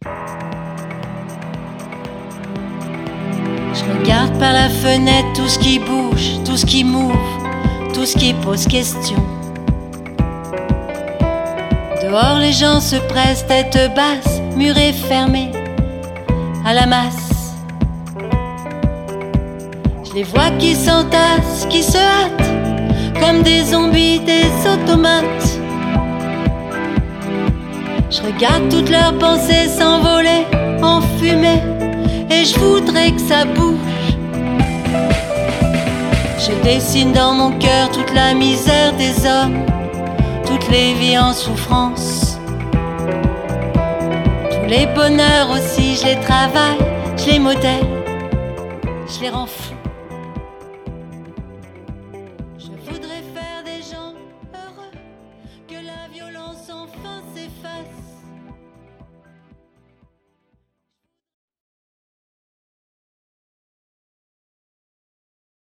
Je regarde par la fenêtre tout ce qui bouge, tout ce qui move, tout ce qui pose question. Dehors les gens se pressent tête basse, murés fermés à la masse. Je les vois qui s'entassent, qui se hâtent, comme des zombies, des automates. Je regarde toutes leurs pensées s'envoler en fumée, et je voudrais que ça bouge. Je dessine dans mon cœur toute la misère des hommes, toutes les vies en souffrance. Tous les bonheurs aussi, je les travaille, je les modèle, je les rends fous.